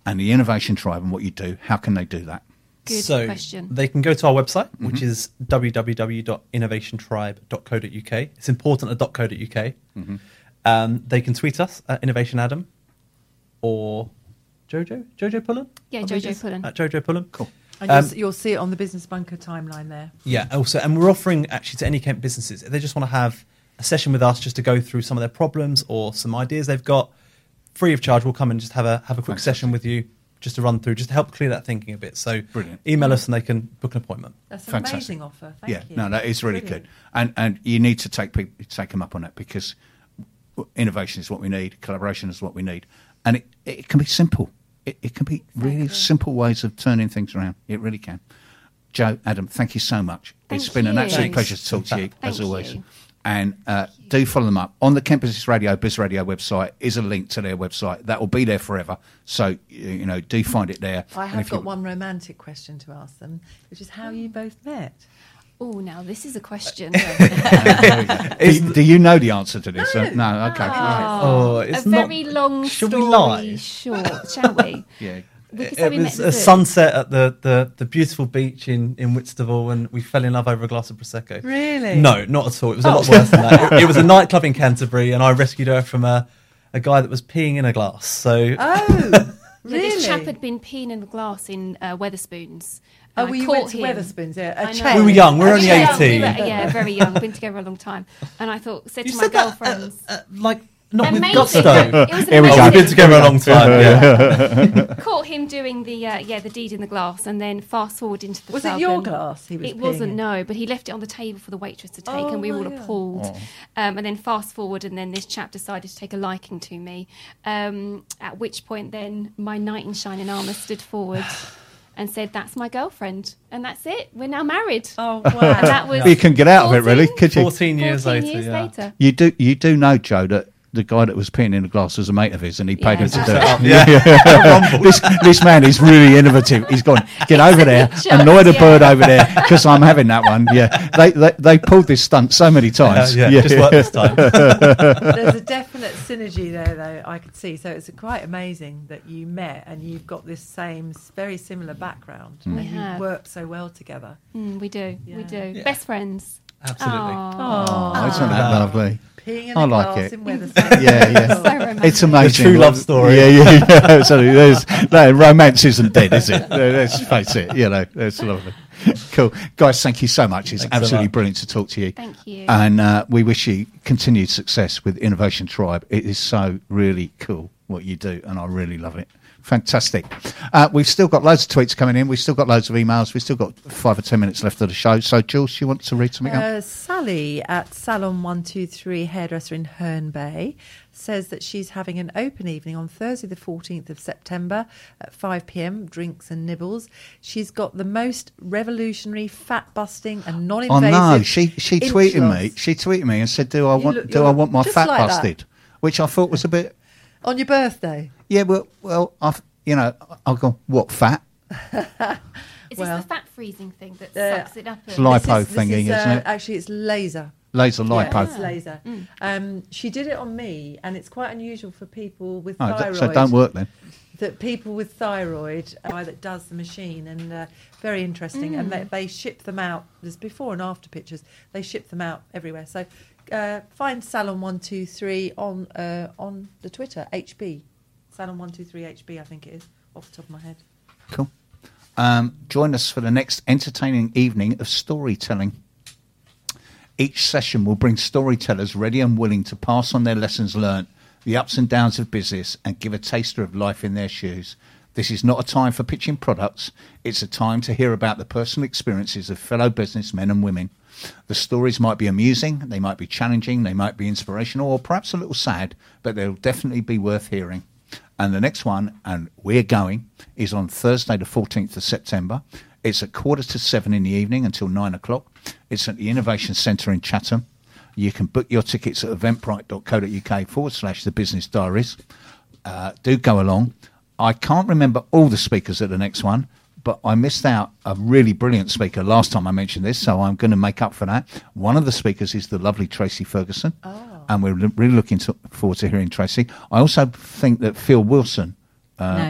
and the Innovation Tribe and what you do, how can they do that? Good so question. They can go to our website, Mm-hmm. which is w w w dot innovation tribe dot co dot u k. It's important at .co.uk. Mm-hmm. Um, they can tweet us at Innovation Adam or Jojo Jojo Pullen. Yeah, I believe Jojo it is. Pullen. At Jojo Pullen. Cool. And Um, you'll, s- you'll see it on the Business Bunker timeline there. Yeah. Also, and we're offering actually to any Kent businesses if they just want to have a session with us just to go through some of their problems or some ideas they've got, free of charge. We'll come and just have a have a quick Fantastic. session with you. Just to run through, just to help clear that thinking a bit. So Brilliant. email us and they can book an appointment. That's an Fantastic. amazing offer. Thank yeah, you. no, that is really Brilliant. good, and and you need to take people take them up on that because innovation is what we need, collaboration is what we need, and it, it can be simple. It, it can be really Exactly. simple ways of turning things around. It really can. Joe, Adam, thank you so much. Thank it's been an you. absolute Thanks. pleasure to talk to you Thank as always. you. And uh, do follow them up on the Kent Business Radio, Biz Radio website. Is a link to their website that will be there forever. So you you know, do find it there. I And have if you- got one romantic question to ask them, which is how you both met. Oh, now this is a question. do, do you know the answer to this? Uh, no, okay. Oh, a it's not- very long Should we story lie? short, shall we? Yeah. We could say It we met was at a the zoo. sunset at the, the, the beautiful beach in, in Whitstable, and we fell in love over a glass of Prosecco. Really? No, not at all. It was a lot worse than that. It, it was a nightclub in Canterbury, and I rescued her from a, a guy that was peeing in a glass. So Oh, Yeah, really? this chap had been peeing in the glass in uh, Weatherspoons. Oh, And I well, you caught went to him. Weatherspoons, yeah. I A know. chain. We were young, we were A only chain. eighteen. We were- yeah, very young. Been together a long time. And I thought, said you to my said that, girlfriends, uh, uh, like, not with amazing. gusto. It was an Here we Oh, go. we've amazing been together a long time. Yeah. Caught him doing the uh, yeah the deed in the glass, and then fast forward into the. Was it Falcon. your glass he was It peeing wasn't, in? no, but he left it on the table for the waitress to take, Oh, and we were all yeah. appalled. Oh. Um, and then fast forward, and then this chap decided to take a liking to me. Um, at which point, then my knight in shining armour stood forward and said, "That's my girlfriend," and that's it. We're now married. Oh, And wow. that was You can get out of it, really, fourteen could you? fourteen years fourteen later. years yeah. later. You do, you do know, Joe, that the guy that was peeing in the glass was a mate of his, and he paid Yeah, him to do that's it. Yeah. this this man is really innovative. He's gone, get over there, picture, annoy the yeah. bird over there, because I'm having that one. Yeah, they, they they pulled this stunt so many Uh, times. yeah, just worked this time. There's a definite synergy there, though, I could see. So it's quite amazing that you met and you've got this same, s- very similar background. We And you have. work so well together. Mm, we do, Yeah. we do. Yeah. Best friends. Absolutely. Aw. Oh, isn't that lovely? Peeing in I a like glass it. in Weatherspoons. Yeah, yeah. So romantic. It's amazing. The true love story. Yeah, yeah, yeah. Absolutely. There's, no, romance isn't dead, is it? Uh, Let's face it. You know, it's lovely. Cool. Guys, thank you so much. It's Thanks so absolutely much. brilliant to talk to you. Thank you. And uh, we wish you continued success with Innovation Tribe. It is so really cool what you do, and I really love it. Fantastic. Uh, we've still got loads of tweets coming in. We've still got loads of emails. We've still got five or ten minutes left of the show. So, Jules, you want to read something up? Uh, Sally at Salon one two three Hairdresser in Herne Bay says that she's having an open evening on Thursday the fourteenth of September at five p.m, drinks and nibbles. She's got the most revolutionary, fat-busting and Oh non-invasive no, she she inch tweeted loss. me. She tweeted me and said, "Do I You want look- do you I look want my just fat like that. busted?" Which I thought was a bit. On your birthday? Yeah, well, well, I've you know, I'll go what fat Is well, this the fat freezing thing that uh, sucks it up? it's and- like- This Lipo is- this thingy, is, isn't uh, it? Actually, it's laser. laser Yeah, lipo. it's laser. Um, she did it on me, and it's quite unusual for people with Oh, thyroid. th- so don't work then. That people with thyroid, a guy that does the machine, and uh, very interesting. And they, they ship them out. There's before and after pictures. They ship them out everywhere. So uh, find Salon One Two Three on uh, on the Twitter H B Salon One Two Three H B. I think it is off the top of my head. Cool. Um, join us for the next entertaining evening of storytelling. Each session will bring storytellers ready and willing to pass on their lessons learnt, the ups and downs of business, and give a taster of life in their shoes. This is not a time for pitching products. It's a time to hear about the personal experiences of fellow businessmen and women. The stories might be amusing, they might be challenging, they might be inspirational, or perhaps a little sad, but they'll definitely be worth hearing. And the next one, and we're going, is on Thursday the fourteenth of September. It's at quarter to seven in the evening until nine o'clock. It's at the Innovation Centre in Chatham. You can book your tickets at eventbrite.co.uk forward slash the business diaries. Uh, do go along. I can't remember all the speakers at the next one, but I missed out a really brilliant speaker last time I mentioned this, so I'm going to make up for that. One of the speakers is the lovely Tracy Ferguson, and we're really looking to, forward to hearing Tracy. I also think that Phil Wilson... Uh, No.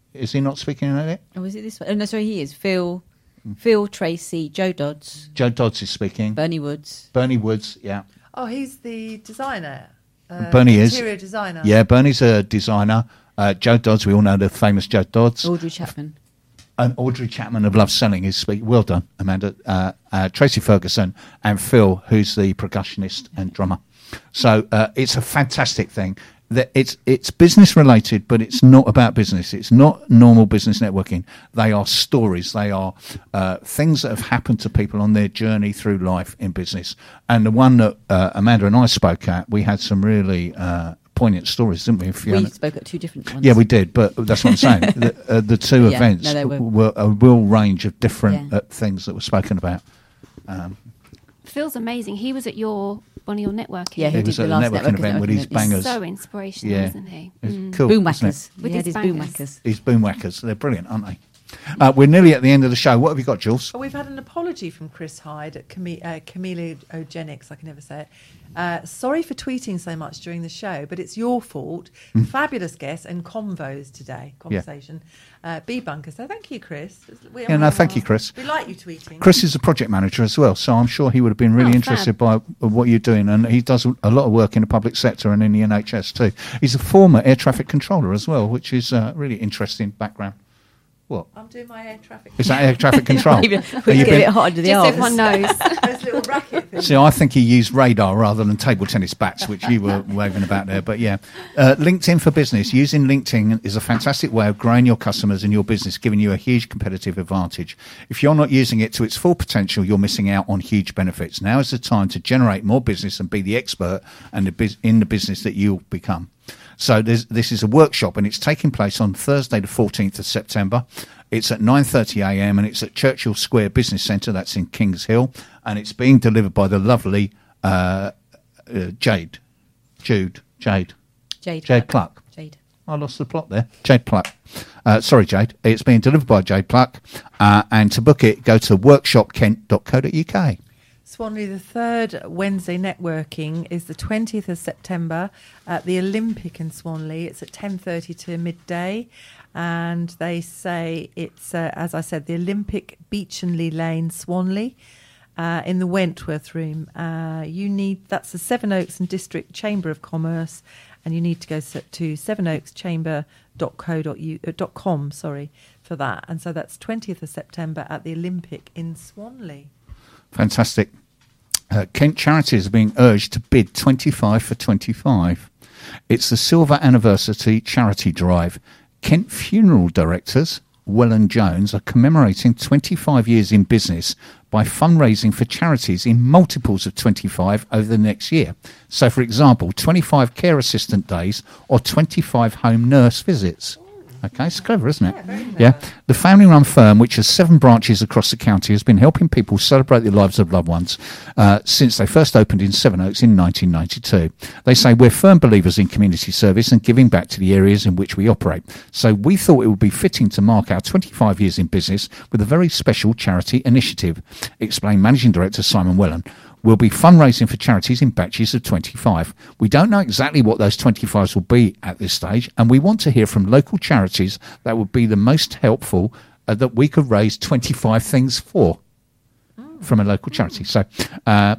Is he not speaking in it? Oh, is it this one? Oh, no, sorry, he is. Phil, Phil Tracy, Joe Dodds, Joe Dodds is speaking. Bernie Woods. Bernie Woods, yeah. Oh, he's the designer. Uh, Bernie is. Interior designer. Yeah, Bernie's a designer. Uh, Joe Dodds, we all know the famous Joe Dodds. Audrey Chapman. And Audrey Chapman of Love Selling is speaking. Well done, Amanda. Uh, uh, Tracy Ferguson and Phil, who's the percussionist and drummer. So uh, it's a fantastic thing. That it's it's business related, but it's not about business. It's not normal business networking. They are stories. They are uh, things that have happened to people on their journey through life in business. And the one that uh, Amanda and I spoke at, we had some really uh, poignant stories, didn't we? Fiona? We spoke at two different ones. Yeah, we did, but that's what I'm saying. the, uh, the two Yeah, events no, they were- were a real range of different Yeah. uh, things that were spoken about. Um, Phil's amazing. He was at your one of your networking. Yeah, he It did was the at a last networking networking event with his event, yes. bangers. So inspirational, Yeah. isn't he? It's Mm. cool. Boom isn't it? whackers. With He had his his boom bangers. whackers. These boom whackers. They're brilliant, aren't they? Uh, we're nearly at the end of the show. What have you got, Jules? Oh, we've had an apology from Chris Hyde at Chame- uh, Chameleogenics. I can never say it. Uh, sorry for tweeting so much during the show, but it's your fault. Fabulous guests and convos today. Conversation. Uh, B-bunker. So thank you, Chris. We, Yeah, no, thank you, Chris. We like you tweeting. Chris is a project manager as well, so I'm sure he would have been really Oh, interested fab. by what you're doing. And he does a lot of work in the public sector and in the N H S too. He's a former air traffic controller as well, which is a really interesting background. What? I'm doing my air traffic. Is that air traffic control? Maybe Are we you get a been- bit hot under the Just so arms. everyone knows. Those little racket things. See, I think he used radar rather than table tennis bats, which you were waving about there. But yeah, uh, LinkedIn for Business. Using LinkedIn is a fantastic way of growing your customers and your business, giving you a huge competitive advantage. If you're not using it to its full potential, you're missing out on huge benefits. Now is the time to generate more business and be the expert and the bus- in the business that you'll become. So there's, this is a workshop, and it's taking place on Thursday, the fourteenth of September. It's at nine thirty a m and it's at Churchill Square Business Centre. That's in Kings Hill, and it's being delivered by the lovely uh, uh, Jade, Jude, Jade, Jade. Jade Pluck. Jade. I lost the plot there. Jade Pluck. Uh, sorry, Jade. It's being delivered by Jade Pluck, uh, and to book it, go to workshop kent dot co dot u k. Swanley, the third Wednesday networking is the twentieth of September at the Olympic in Swanley. It's at ten thirty to midday. And they say it's, uh, as I said, the Olympic Beechenley Lane, Swanley, uh, in the Wentworth Room. Uh, you need, that's the Seven Oaks and District Chamber of Commerce, and you need to go s- to seven oaks chamber dot co dot com, sorry, for that. And so that's twentieth of September at the Olympic in Swanley. Fantastic. Uh, Kent Charities are being urged to bid twenty-five for twenty-five. It's the Silver Anniversary Charity Drive. Kent Funeral Directors, Welland Jones, are commemorating twenty-five years in business by fundraising for charities in multiples of twenty-five over the next year. So, for example, twenty-five care assistant days or twenty-five home nurse visits. Okay, it's clever, isn't it? Yeah, very clever. Yeah. The family-run firm, which has seven branches across the county, has been helping people celebrate the lives of loved ones uh, since they first opened in Seven Oaks in nineteen ninety-two. They say we're firm believers in community service and giving back to the areas in which we operate. So we thought it would be fitting to mark our twenty-five years in business with a very special charity initiative, explained Managing Director Simon Welland. We'll be fundraising for charities in batches of twenty-five. We don't know exactly what those twenty-fives will be at this stage, and we want to hear from local charities that would be the most helpful uh, that we could raise twenty-five things for from a local charity. So, uh,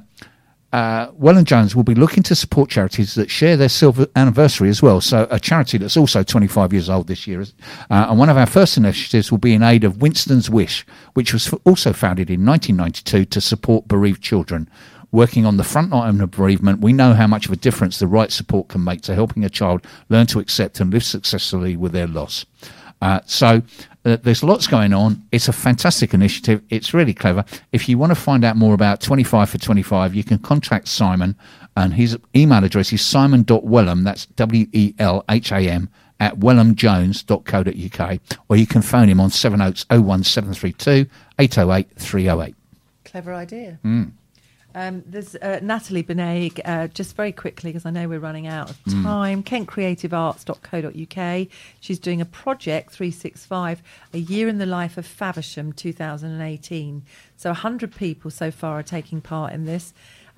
uh, Welland Jones will be looking to support charities that share their silver anniversary as well. So, a charity that's also twenty-five years old this year. Uh, and one of our first initiatives will be in aid of Winston's Wish, which was f- also founded in nineteen ninety-two to support bereaved children. Working on the front line of bereavement, we know how much of a difference the right support can make to helping a child learn to accept and live successfully with their loss. Uh, so uh, there's lots going on. It's a fantastic initiative. It's really clever. If you want to find out more about twenty-five for twenty-five, you can contact Simon, and his email address is simon dot welham, that's W E L H A M, at welham jones dot co dot u k, or you can phone him on Seven Oaks oh one seven three two, eight oh eight, three oh eight. Clever idea. Mm. Um, there's uh, Natalie Benaig, uh, just very quickly, because I know we're running out of time, kent creative arts dot co dot u k. She's doing a project, three sixty-five, A Year in the Life of Faversham two thousand eighteen. So one hundred people so far are taking part in this.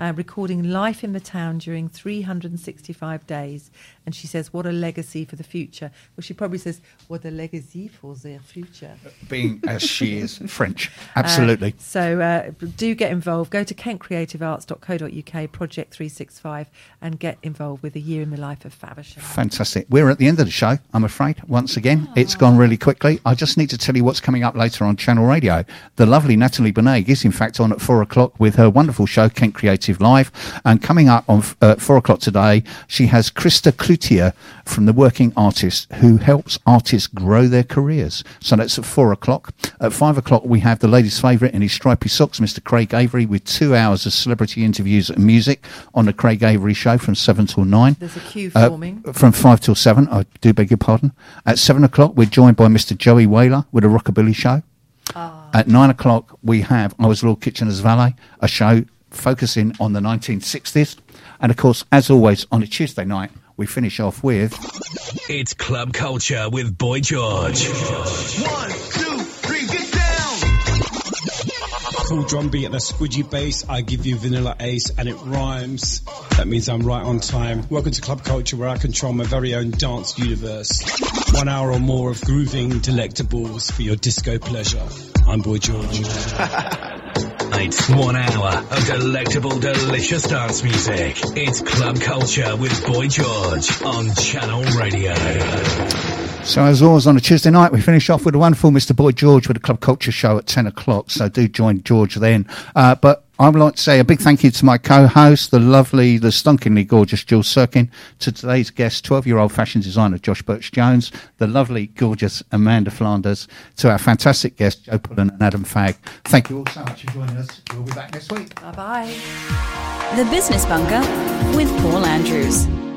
uh, recording life in the town during three hundred sixty-five days. And she says, what a legacy for the future. Well, she probably says, what a legacy for their future. Being as she is French. Absolutely. Uh, so uh, do get involved. Go to kent creative arts dot co dot uk, Project three sixty-five, and get involved with A Year in the Life of Faversham. Fantastic. We're at the end of the show, I'm afraid, once again. Oh. It's gone really quickly. I just need to tell you what's coming up later on Channel Radio. The lovely Natalie Bonet is, in fact, on at four o'clock with her wonderful show, Kent Creative Live. And coming up on uh, four o'clock today, she has Krista Cloutier from The Working Artist, who helps artists grow their careers. So that's at four o'clock. At five o'clock, we have the ladies' favourite in his stripy socks, Mister Craig Avery, with two hours of celebrity interviews and music on the Craig Avery Show from seven till nine. There's a queue Uh, forming. from five till seven, I do beg your pardon. At seven o'clock, we're joined by Mister Joey Whaler with a Rockabilly Show. Ah. At nine o'clock, we have I Was Lord Kitchener's Valet, a show focusing on the nineteen sixties. And of course, as always, on a Tuesday night, we finish off with... It's Club Culture with Boy George. One, two, three, get down! Cool drum beat and a squidgy bass. I give you vanilla ace and it rhymes. That means I'm right on time. Welcome to Club Culture, where I control my very own dance universe. One hour or more of grooving delectables for your disco pleasure. I'm Boy George. It's one hour of delectable, delicious dance music. It's Club Culture with Boy George on Channel Radio. So as always on a Tuesday night, we finish off with a wonderful Mister Boy George with a Club Culture show at ten o'clock. So do join George then. Uh, but I would like to say a big thank you to my co-host, the lovely, the stunkingly gorgeous Jill Sirkin, to today's guest, twelve-year-old fashion designer Josh Birch-Jones, the lovely, gorgeous Amanda Flanders, to our fantastic guests, Joe Pullen and Adam Fagg. Thank you all so much for joining us. We'll be back next week. Bye-bye. The Business Bunker with Paul Andrews.